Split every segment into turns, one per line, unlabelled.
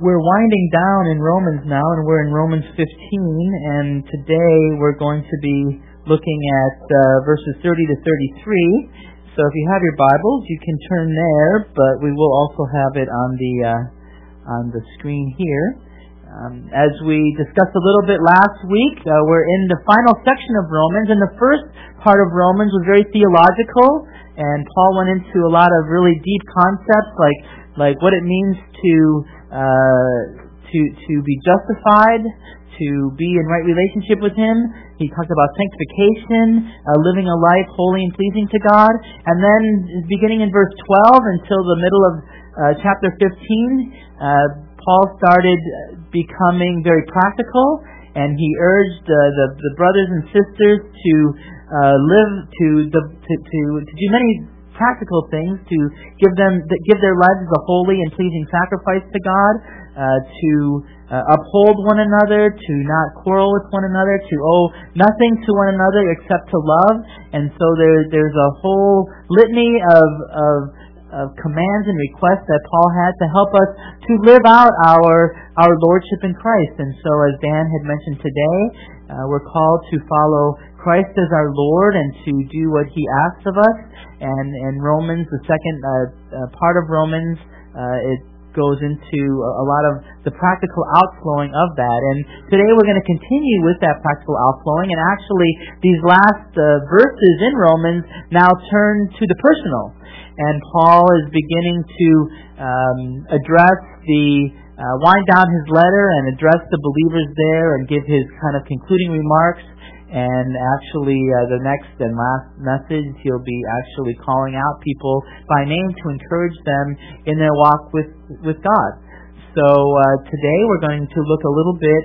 We're winding down in Romans now, and we're in Romans 15, and today we're going to be looking at verses 30 to 33. So if you have your Bibles, you can turn there, but we will also have it on the screen here. As we discussed a little bit last week, we're in the final section of Romans, and the first part of Romans was very theological, and Paul went into a lot of really deep concepts, like what it means to be justified, to be in right relationship with Him. He talked about sanctification, living a life holy and pleasing to God. And then, beginning in verse 12 until the middle of chapter 15, Paul started becoming very practical, and he urged the brothers and sisters to do many practical things, to give their lives as a holy and pleasing sacrifice to God, to uphold one another, to not quarrel with one another, to owe nothing to one another except to love. And so there's a whole litany of commands and requests that Paul had to help us to live out our lordship in Christ. And so, as Dan had mentioned today, we're called to follow Christ as our Lord and to do what He asks of us. And Romans, the second part of Romans, it goes into a lot of the practical outflowing of that. And today we're going to continue with that practical outflowing. And actually, these last verses in Romans now turn to the personal. And Paul is beginning to address wind down his letter and address the believers there and give his kind of concluding remarks. And actually, the next and last message, he'll be actually calling out people by name to encourage them in their walk with God. So today we're going to look a little bit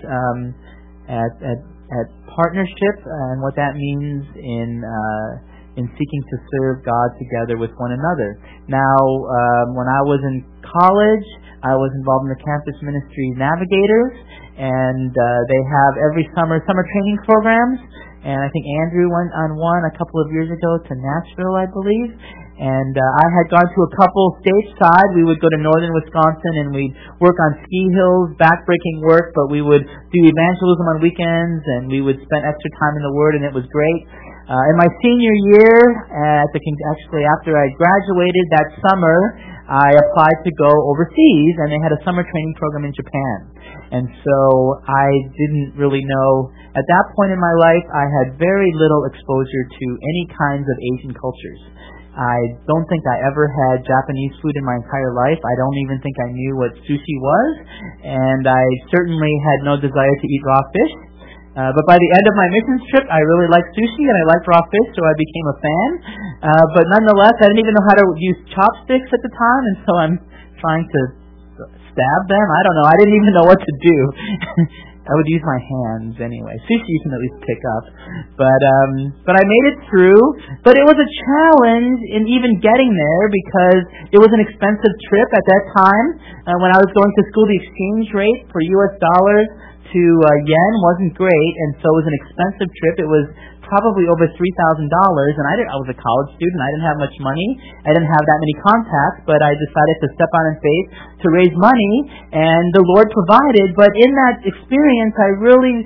at partnership and what that means in seeking to serve God together with one another. Now, when I was in college, I was involved in the campus ministry Navigators, and they have every summer training programs. And I think Andrew went on one a couple of years ago to Nashville, I believe. And I had gone to a couple stateside. We would go to northern Wisconsin and we'd work on ski hills, backbreaking work, but we would do evangelism on weekends, and we would spend extra time in the Word, and it was great. In my senior year, actually after I graduated that summer, I applied to go overseas, and they had a summer training program in Japan. And so I didn't really know. At that point in my life, I had very little exposure to any kinds of Asian cultures. I don't think I ever had Japanese food in my entire life. I don't even think I knew what sushi was, and I certainly had no desire to eat raw fish. But by the end of my missions trip, I really liked sushi and I liked raw fish, so I became a fan. But nonetheless, I didn't even know how to use chopsticks at the time, and so I'm trying to stab them. I don't know. I didn't even know what to do. I would use my hands anyway. Sushi you can at least pick up. But I made it through. But it was a challenge in even getting there because it was an expensive trip at that time. When I was going to school, the exchange rate for U.S. dollars to yen wasn't great, and so it was an expensive trip. It was probably over $3,000, and I was a college student. I didn't have much money. I didn't have that many contacts, but I decided to step out in faith to raise money, and the Lord provided. But in that experience, I really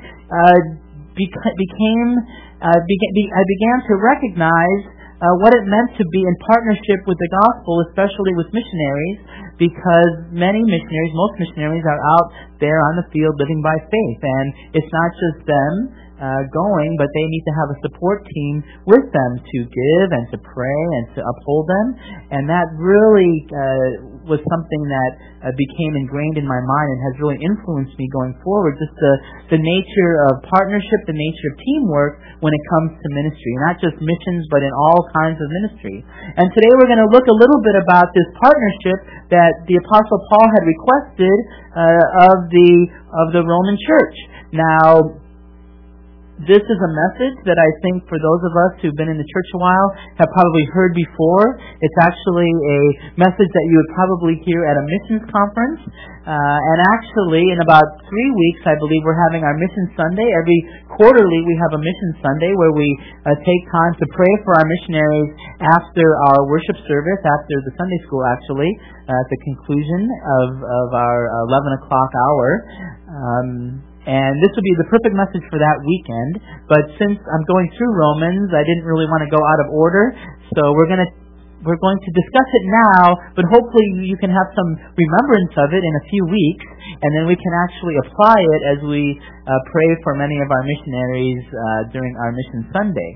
I began to recognize what it meant to be in partnership with the gospel, especially with missionaries, because most missionaries are out there on the field living by faith. And it's not just them going, but they need to have a support team with them to give and to pray and to uphold them. And that really was something that became ingrained in my mind and has really influenced me going forward. Just the nature of partnership, the nature of teamwork when it comes to ministry. Not just missions, but in all kinds of ministry. And today we're going to look a little bit about this partnership that the Apostle Paul had requested of the Roman Church. Now, this is a message that I think for those of us who've been in the church a while have probably heard before. It's actually a message that you would probably hear at a missions conference. And actually, in about 3 weeks, I believe we're having our Mission Sunday. Every quarterly, we have a Mission Sunday where we take time to pray for our missionaries after our worship service, after the Sunday school, actually, at the conclusion of our 11 o'clock hour. And this would be the perfect message for that weekend. But since I'm going through Romans, I didn't really want to go out of order. So we're going to discuss it now, but hopefully you can have some remembrance of it in a few weeks, and then we can actually apply it as we pray for many of our missionaries during our Mission Sunday.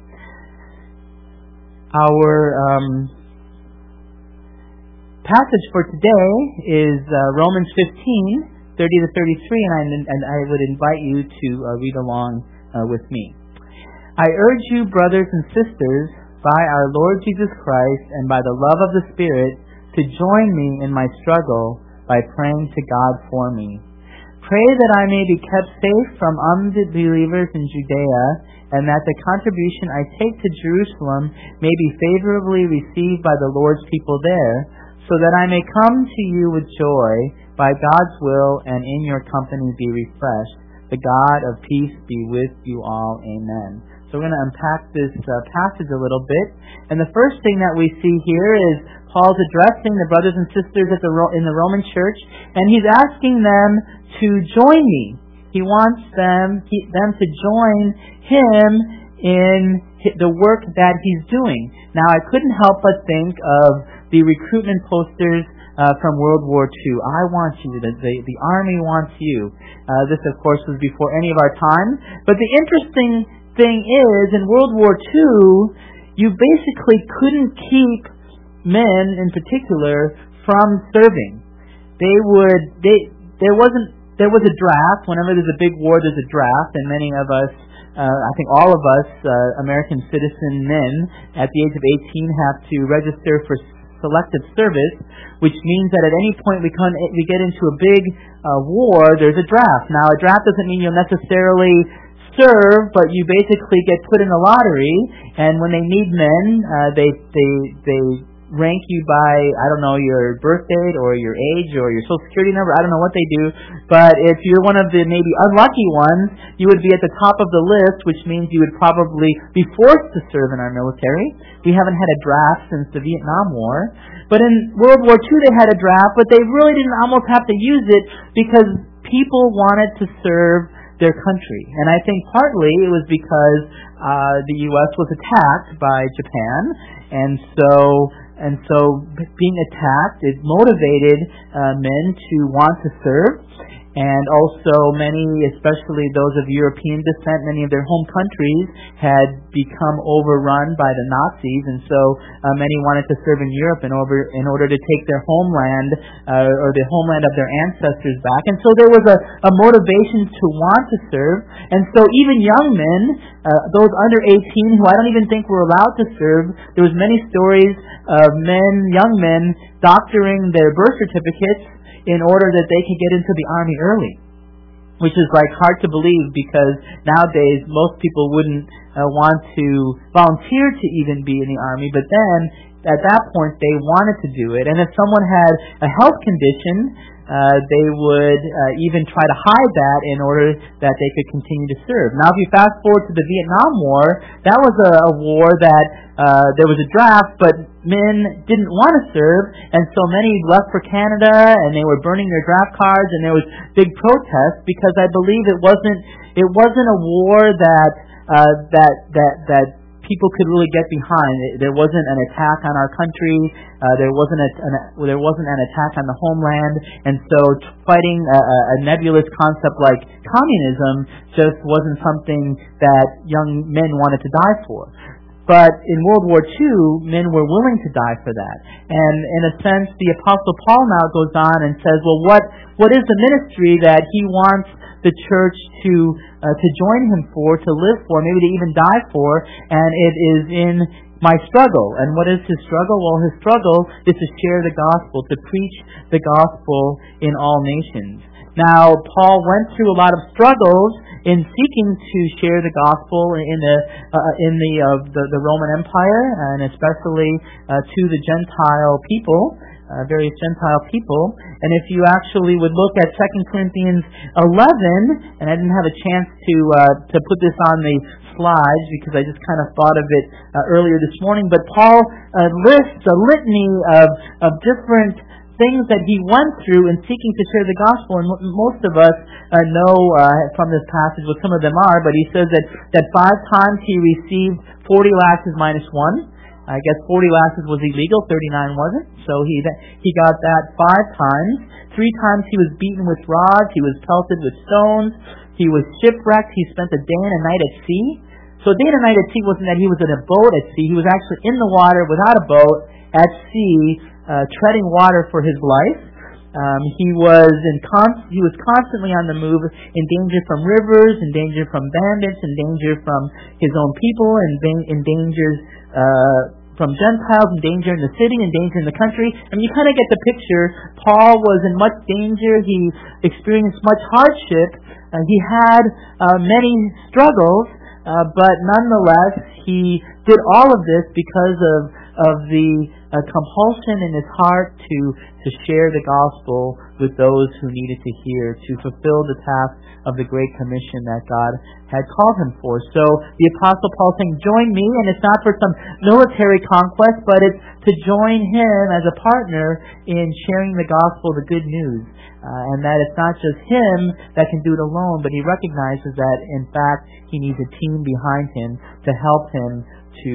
Our passage for today is Romans 15, 30 to 33, and I would invite you to read along with me. I urge you, brothers and sisters, by our Lord Jesus Christ and by the love of the Spirit, to join me in my struggle by praying to God for me. Pray that I may be kept safe from unbelievers in Judea, and that the contribution I take to Jerusalem may be favorably received by the Lord's people there, so that I may come to you with joy, by God's will, and in your company be refreshed. The God of peace be with you all. Amen. So we're going to unpack this passage a little bit. And the first thing that we see here is Paul's addressing the brothers and sisters in the Roman church, and he's asking them to join me. He wants them to join him in the work that he's doing. Now, I couldn't help but think of the recruitment posters from World War II. I want you. The Army wants you. This, of course, was before any of our time. But the interesting thing is, in World War II, you basically couldn't keep men, in particular, from serving. There was a draft. Whenever there's a big war, there's a draft, and many of us, I think all of us, American citizen men, at the age of 18, have to register for selective service, which means that at any point we get into a big war, there's a draft. Now, a draft doesn't mean you'll necessarily serve, but you basically get put in a lottery, and when they need men, they rank you by, I don't know, your birth date or your age or your social security number. I don't know what they do, but if you're one of the maybe unlucky ones, you would be at the top of the list, which means you would probably be forced to serve in our military. We haven't had a draft since the Vietnam War, but in World War II they had a draft, but they really didn't almost have to use it because people wanted to serve their country. And I think partly it was because the U.S. was attacked by Japan, and so being attacked, it motivated men to want to serve. And also many, especially those of European descent, many of their home countries had become overrun by the Nazis, and so many wanted to serve in Europe in order to take their homeland or the homeland of their ancestors back. And so there was a motivation to want to serve. And so even young men, those under 18 who I don't even think were allowed to serve, there was many stories of young men doctoring their birth certificates in order that they can get into the Army early, which is like hard to believe because nowadays most people wouldn't want to volunteer to even be in the Army, but then at that point they wanted to do it. And if someone had a health condition, they would even try to hide that in order that they could continue to serve. Now, if you fast forward to the Vietnam War, that was a war that there was a draft, but men didn't want to serve, and so many left for Canada, and they were burning their draft cards, and there was big protests because I believe it wasn't a war that people could really get behind. There wasn't an attack on our country. There wasn't an attack on the homeland, and so fighting a nebulous concept like communism just wasn't something that young men wanted to die for. But in World War II, men were willing to die for that. And in a sense, the Apostle Paul now goes on and says, well, what is the ministry that he wants the church to join him for, to live for, maybe to even die for? And it is in my struggle. And what is his struggle? Well, his struggle is to share the gospel, to preach the gospel in all nations. Now, Paul went through a lot of struggles in seeking to share the gospel in the Roman Empire, and especially to the Gentile people, various Gentile people. And if you actually would look at 2 Corinthians 11, and I didn't have a chance to put this on the slides because I just kind of thought of it earlier this morning, but Paul lists a litany of different things that he went through in seeking to share the gospel, and most of us know from this passage what some of them are, but he says that 5 times he received 40 lashes minus 1. I guess 40 lashes was illegal, 39 wasn't, so he got that 5 times. 3 times he was beaten with rods, he was pelted with stones, he was shipwrecked, he spent a day and a night at sea. So a day and a night at sea wasn't that he was in a boat at sea, he was actually in the water without a boat at sea, treading water for his life. He was constantly on the move, in danger from rivers, in danger from bandits, in danger from his own people, in danger from Gentiles, in danger in the city, in danger in the country. I mean, you kind of get the picture. Paul was in much danger. He experienced much hardship. He had many struggles, but nonetheless, he did all of this because of the compulsion in his heart to share the gospel with those who needed to hear, to fulfill the task of the Great Commission that God had called him for. So the Apostle Paul saying, join me, and it's not for some military conquest, but it's to join him as a partner in sharing the gospel, the good news. And that it's not just him that can do it alone, but he recognizes that, in fact, he needs a team behind him to help him to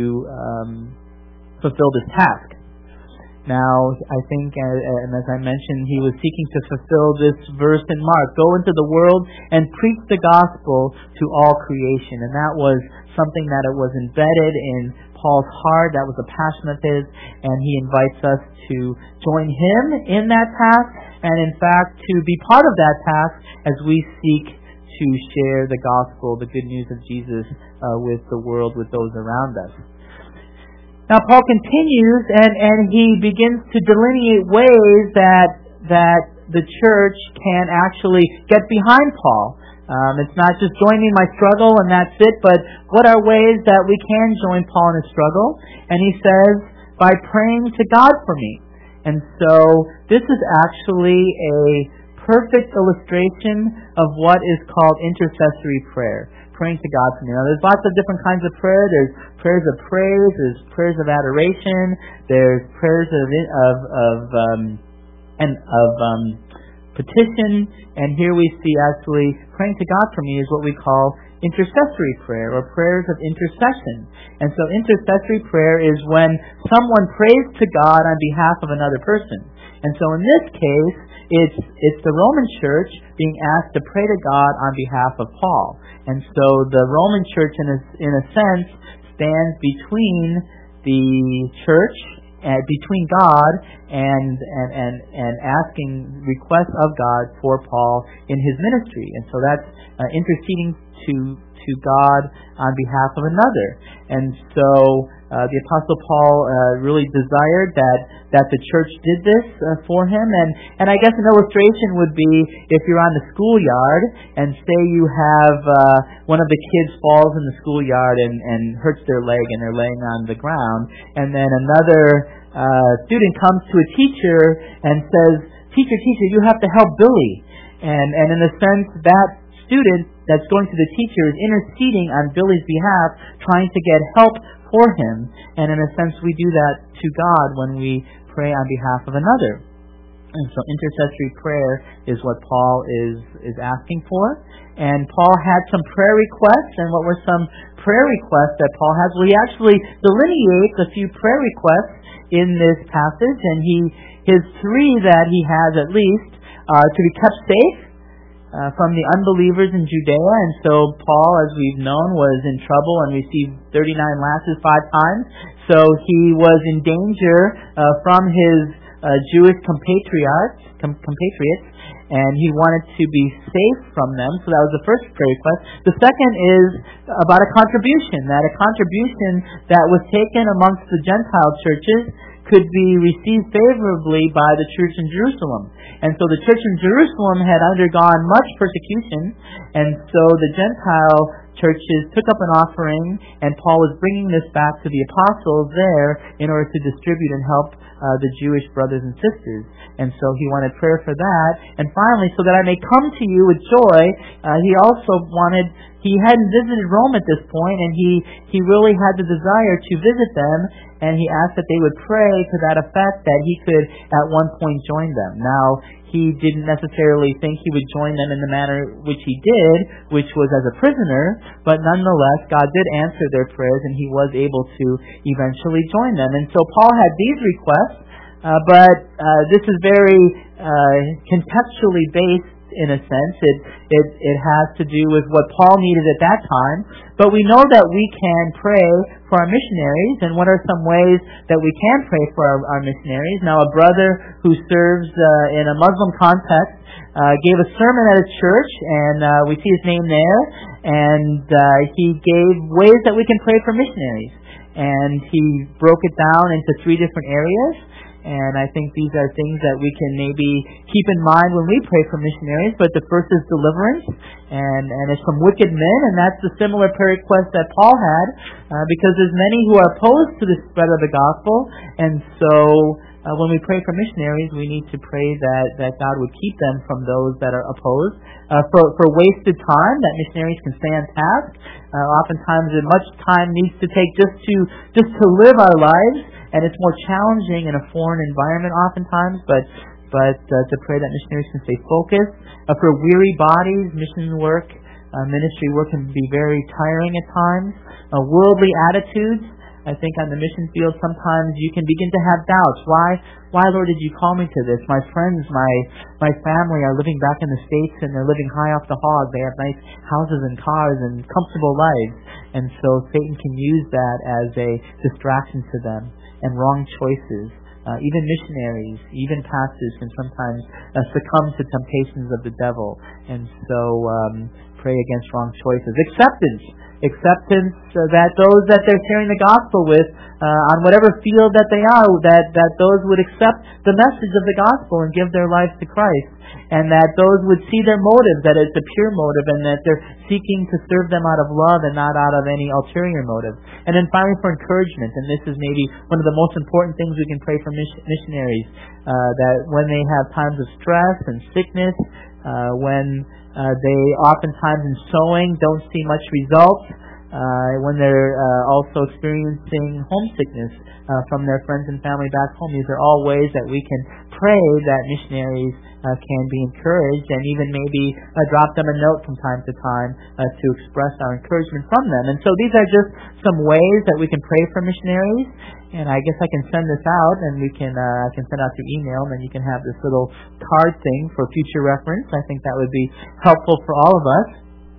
fulfill this task. Now, I think, and as I mentioned, he was seeking to fulfill this verse in Mark, go into the world and preach the gospel to all creation. And that was something that it was embedded in Paul's heart. That was a passion of his, and he invites us to join him in that task, and in fact, to be part of that task as we seek to share the gospel, the good news of Jesus, with the world, with those around us. Now Paul continues, and he begins to delineate ways that the church can actually get behind Paul. It's not just join me in my struggle and that's it, but what are ways that we can join Paul in his struggle? And he says, by praying to God for me. And so this is actually a perfect illustration of what is called intercessory prayer. Praying to God for me. Now, there's lots of different kinds of prayer. There's prayers of praise. There's prayers of adoration. There's prayers of petition. And here we see actually praying to God for me is what we call intercessory prayer, or prayers of intercession. And so intercessory prayer is when someone prays to God on behalf of another person. And so in this case, it's the Roman church being asked to pray to God on behalf of Paul. And so the Roman church, in a sense, stands between the church, between God and asking requests of God for Paul in his ministry. And so that's interceding to God on behalf of another. And so the Apostle Paul really desired that the church did this for him. And I guess an illustration would be if you're on the schoolyard and say you have one of the kids falls in the schoolyard and hurts their leg and they're laying on the ground, and then another student comes to a teacher and says, teacher, you have to help Billy. And in a sense, that student that's going to the teacher is interceding on Billy's behalf, trying to get help for him. And in a sense, we do that to God when we pray on behalf of another. And so intercessory prayer is what Paul is asking for. And Paul had some prayer requests. And what were some prayer requests that Paul has? Well, he actually delineates a few prayer requests in this passage. And his 3 that he has at least are to be kept safe from the unbelievers in Judea. And so Paul, as we've known, was in trouble and received 39 lashes 5 times. So he was in danger from his Jewish compatriots, and he wanted to be safe from them. So that was the first prayer request. The second is about a contribution that was taken amongst the Gentile churches could be received favorably by the church in Jerusalem. And so the church in Jerusalem had undergone much persecution, and so the Gentile churches took up an offering, and Paul was bringing this back to the apostles there in order to distribute and help the Jewish brothers and sisters. And so he wanted prayer for that. And finally, so that I may come to you with joy, he hadn't visited Rome at this point, and he really had the desire to visit them, and he asked that they would pray to that effect that he could at one point join them. Now, he didn't necessarily think he would join them in the manner which he did, which was as a prisoner, but nonetheless, God did answer their prayers, and he was able to eventually join them. And so Paul had these requests, but this is very contextually based in a sense. It has to do with what Paul needed at that time. But we know that we can pray for our missionaries, and what are some ways that we can pray for our missionaries? Now, a brother who serves in a Muslim context gave a sermon at a church, and we see his name there, and he gave ways that we can pray for missionaries. And he broke it down into 3 different areas. And I think these are things that we can maybe keep in mind when we pray for missionaries. But the first is deliverance, and it's from wicked men, and that's the similar prayer request that Paul had, because there's many who are opposed to the spread of the gospel. And so when we pray for missionaries, we need to pray that God would keep them from those that are opposed. For wasted time, that missionaries can stay on task. Oftentimes, much time needs to take just to live our lives. And it's more challenging in a foreign environment oftentimes, but to pray that missionaries can stay focused. For weary bodies, mission work, ministry work can be very tiring at times. Worldly attitudes, I think on the mission field sometimes you can begin to have doubts. Why, Lord, did you call me to this? My friends, my family are living back in the States, and they're living high off the hog. They have nice houses and cars and comfortable lives. And so Satan can use that as a distraction to them. And wrong choices. Even missionaries, even pastors can sometimes succumb to temptations of the devil. And so pray against wrong choices. Acceptance that those that they're sharing the gospel with, on whatever field that they are, that those would accept the message of the gospel and give their lives to Christ. And that those would see their motive, that it's a pure motive, and that they're seeking to serve them out of love and not out of any ulterior motive. And then finally for encouragement, and this is maybe one of the most important things we can pray for missionaries, that when they have times of stress and sickness, when they oftentimes in sowing don't see much results, when they're also experiencing homesickness from their friends and family back home. These are all ways that we can pray that missionaries can be encouraged, and even maybe drop them a note from time to time to express our encouragement from them. And so these are just some ways that we can pray for missionaries. And I guess I can send this out, and I can send out through email, and then you can have this little card thing for future reference. I think that would be helpful for all of us.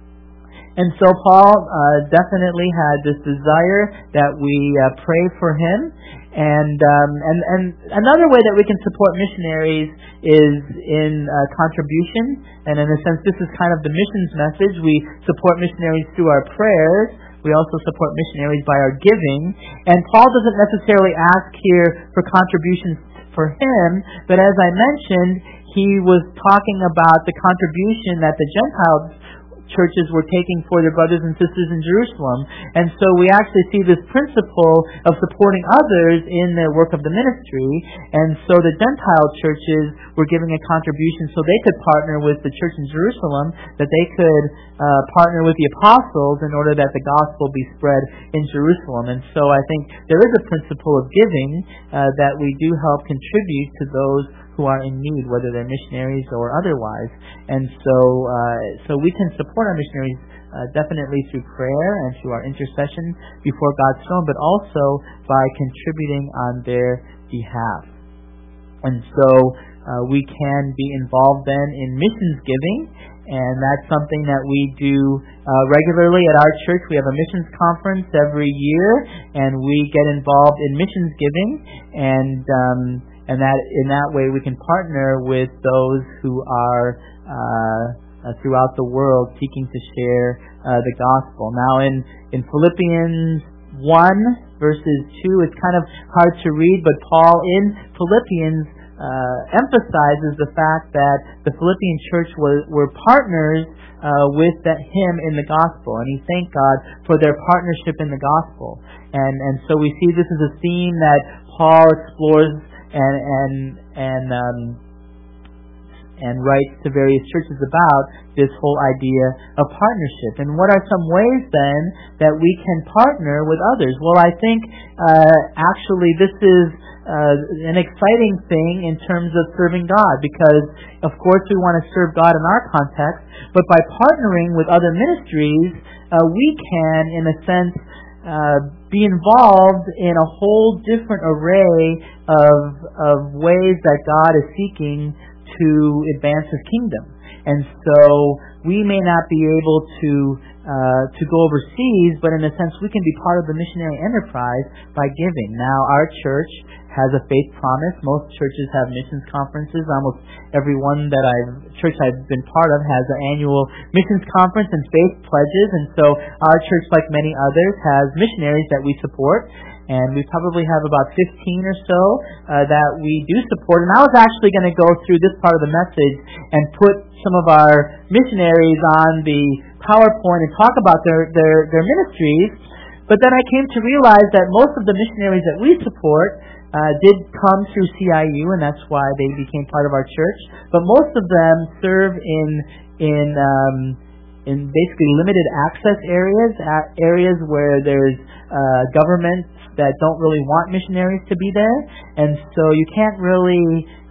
And so Paul definitely had this desire that we pray for him. And another way that we can support missionaries is in contribution. And in a sense, this is kind of the missions message. We support missionaries through our prayers. We also support missionaries by our giving. And Paul doesn't necessarily ask here for contributions for him, but as I mentioned, he was talking about the contribution that the Gentiles churches were taking for their brothers and sisters in Jerusalem. And so we actually see this principle of supporting others in the work of the ministry. And so the Gentile churches were giving a contribution so they could partner with the church in Jerusalem, that they could partner with the apostles in order that the gospel be spread in Jerusalem. And so I think there is a principle of giving that we do help contribute to those who are in need, whether they're missionaries or otherwise. And so we can support our missionaries definitely through prayer and through our intercession before God's throne, but also by contributing on their behalf. And so we can be involved then in missions giving, and that's something that we do regularly at our church. We have a missions conference every year, and we get involved in missions giving, and that in that way we can partner with those who are throughout the world seeking to share the gospel. Now in Philippians 1 verses 2. It's kind of hard to read, but Paul in Philippians emphasizes the fact that the Philippian church were partners with him in the gospel, and he thanked God for their partnership in the gospel. And so we see this is a theme that Paul explores and writes to various churches about this whole idea of partnership. And what are some ways then that we can partner with others? Well, I think actually this is an exciting thing in terms of serving God, because of course we want to serve God in our context, but by partnering with other ministries, we can, in a sense, be involved in a whole different array of ways that God is seeking to advance His kingdom. And so we may not be able to go overseas, but in a sense we can be part of the missionary enterprise by giving. Now, our church has a faith promise. Most churches have missions conferences. Almost every church I've been part of has an annual missions conference and faith pledges. And so our church, like many others, has missionaries that we support. And we probably have about 15 or so that we do support. And I was actually going to go through this part of the message and put some of our missionaries on the PowerPoint and talk about their ministries. But then I came to realize that most of the missionaries that we support did come through CIU, and that's why they became part of our church. But most of them serve in basically limited access areas where there's governments that don't really want missionaries to be there, and so I can't really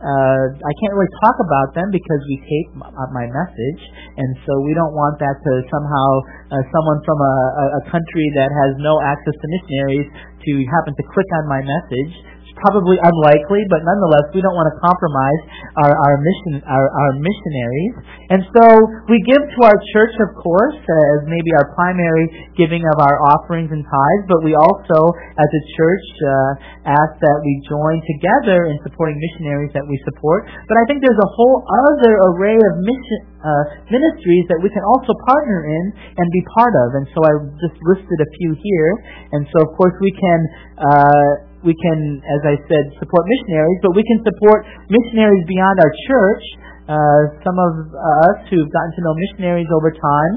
talk about them because we tape my message, and so we don't want that to somehow someone from a country that has no access to missionaries to happen to click on my message. Probably unlikely, but nonetheless, we don't want to compromise our missionaries. And so we give to our church, of course, as maybe our primary giving of our offerings and tithes, but we also, as a church, ask that we join together in supporting missionaries that we support. But I think there's a whole other array of ministries that we can also partner in and be part of. And so I just listed a few here. And so, of course, we can, as I said, support missionaries, but we can support missionaries beyond our church. Some of us who've gotten to know missionaries over time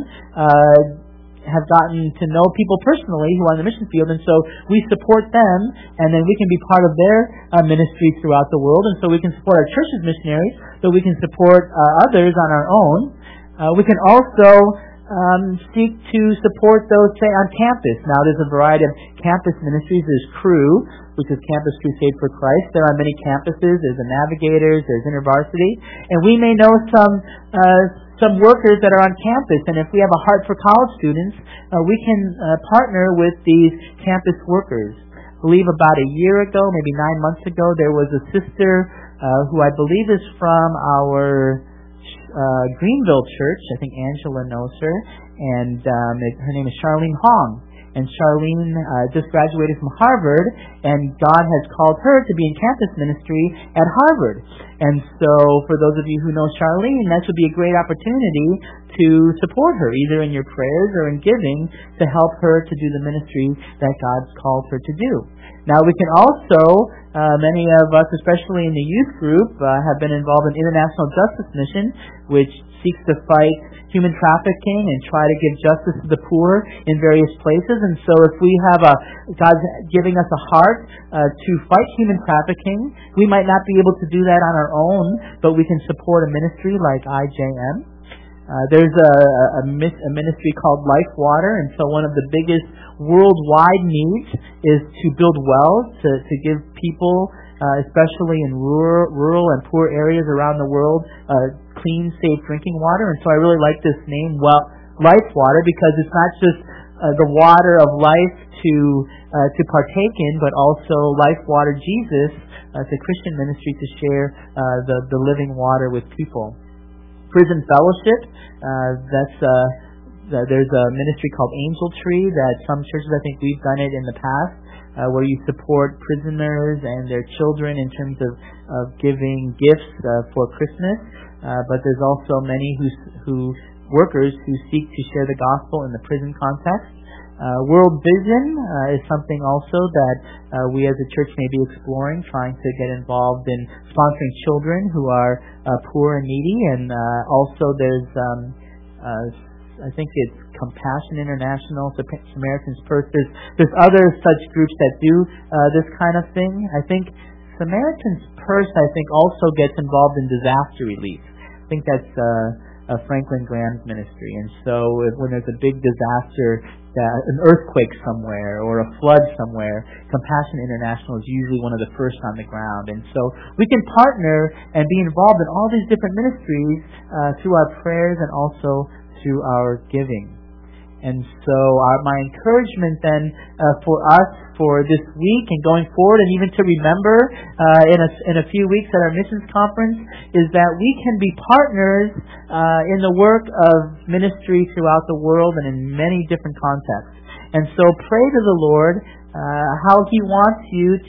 have gotten to know people personally who are in the mission field, and so we support them, and then we can be part of their ministry throughout the world. And so we can support our church's missionaries, but we can support others on our own. We can also seek to support those, say, on campus. Now, there's a variety of campus ministries. There's Cru, which is Campus Crusade for Christ. There are many campuses. There's the Navigators. There's InterVarsity. And we may know some workers that are on campus. And if we have a heart for college students, we can partner with these campus workers. I believe about a year ago, maybe 9 months ago, there was a sister who I believe is from our Greenville church. I think Angela knows her, and her name is Charlene Hong. And Charlene just graduated from Harvard, and God has called her to be in campus ministry at Harvard. And so, for those of you who know Charlene, that would be a great opportunity to support her, either in your prayers or in giving, to help her to do the ministry that God's called her to do. Now, we can also, many of us, especially in the youth group, have been involved in International Justice Mission, which seeks to fight human trafficking and try to give justice to the poor in various places. And so if we have God's giving us a heart to fight human trafficking, we might not be able to do that on our own, but we can support a ministry like IJM. There's a ministry called Life Water, and so one of the biggest worldwide needs is to build wells to give people, especially in rural and poor areas around the world, clean, safe drinking water. And so I really like this name, Life Water, because it's not just the water of life to partake in, but also Life Water Jesus, it's a Christian ministry to share the living water with people. Prison Fellowship, there's a ministry called Angel Tree that some churches, I think we've done it in the past, where you support prisoners and their children in terms of giving gifts for Christmas. But there's also many workers who seek to share the gospel in the prison context. World Vision is something also that we as a church may be exploring, trying to get involved in sponsoring children who are poor and needy. And also there's, I think it's Compassion International, Samaritan's Purse. There's other such groups that do this kind of thing. I think Samaritan's Purse, also gets involved in disaster relief. I think that's Franklin Graham's ministry. And so when there's a big disaster, an earthquake somewhere or a flood somewhere, Compassion International is usually one of the first on the ground. And so we can partner and be involved in all these different ministries through our prayers and also through our giving. And so my encouragement then for us for this week and going forward, and even to remember in a few weeks at our missions conference, is that we can be partners in the work of ministry throughout the world and in many different contexts. And so pray to the Lord how He wants you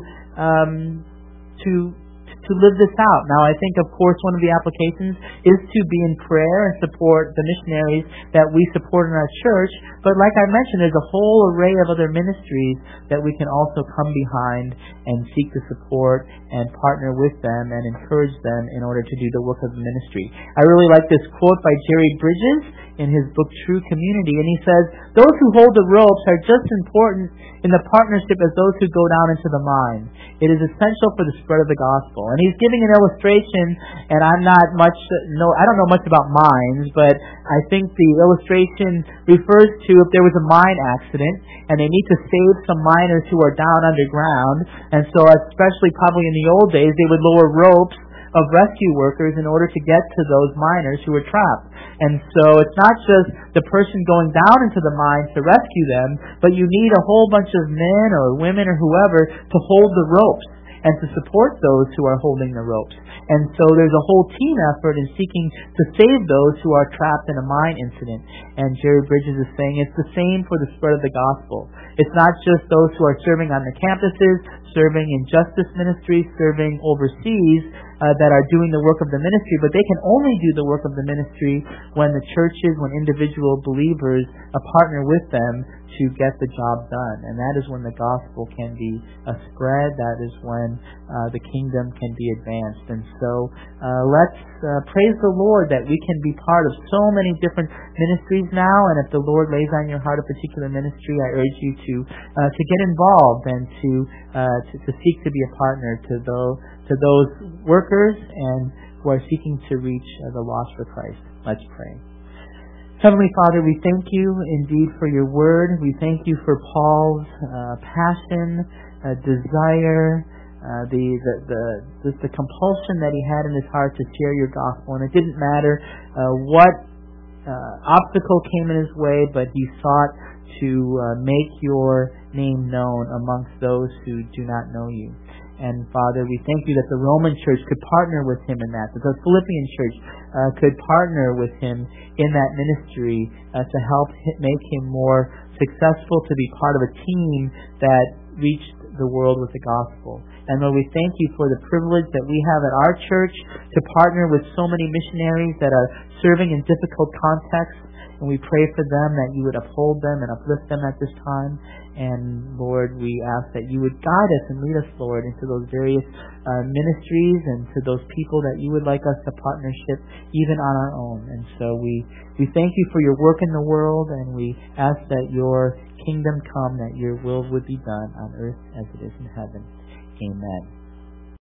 to live this out. Now, I think, of course, one of the applications is to be in prayer and support the missionaries that we support in our church. But like I mentioned, there's a whole array of other ministries that we can also come behind and seek to support and partner with them and encourage them in order to do the work of the ministry. I really like this quote by Jerry Bridges in his book True Community, and he says, "Those who hold the ropes are just as important in the partnership as those who go down into the mine. It is essential for the spread of the gospel." And he's giving an illustration, and I don't know much about mines, but I think the illustration refers to if there was a mine accident and they need to save some miners who are down underground, and so especially probably in the old days, they would lower ropes of rescue workers in order to get to those miners who were trapped. And so it's not just the person going down into the mine to rescue them, but you need a whole bunch of men or women or whoever to hold the ropes and to support those who are holding the ropes. And so there's a whole team effort in seeking to save those who are trapped in a mine incident. And Jerry Bridges is saying it's the same for the spread of the gospel. It's not just those who are serving on the campuses, serving in justice ministries, serving overseas, that are doing the work of the ministry, but they can only do the work of the ministry when the churches, when individual believers partner with them to get the job done. And that is when the gospel can be spread. That is when the kingdom can be advanced. And so let's praise the Lord that we can be part of so many different ministries now. And if the Lord lays on your heart a particular ministry, I urge you to get involved and to seek to be a partner to those workers and who are seeking to reach the lost for Christ. Let's pray. Heavenly Father, we thank you indeed for your word. We thank you for Paul's passion, desire, the compulsion that he had in his heart to share your gospel. And it didn't matter what obstacle came in his way, but he sought to make your name known amongst those who do not know you. And Father, we thank you that the Roman church could partner with him in that the Philippian church could partner with him in that ministry to help make him more successful, to be part of a team that reached the world with the gospel. And Lord, we thank you for the privilege that we have at our church to partner with so many missionaries that are serving in difficult contexts. And we pray for them that you would uphold them and uplift them at this time. And Lord, we ask that you would guide us and lead us, Lord, into those various ministries and to those people that you would like us to partnership even on our own. And so we thank you for your work in the world, and we ask that your kingdom come, that your will would be done on earth as it is in heaven. Amen.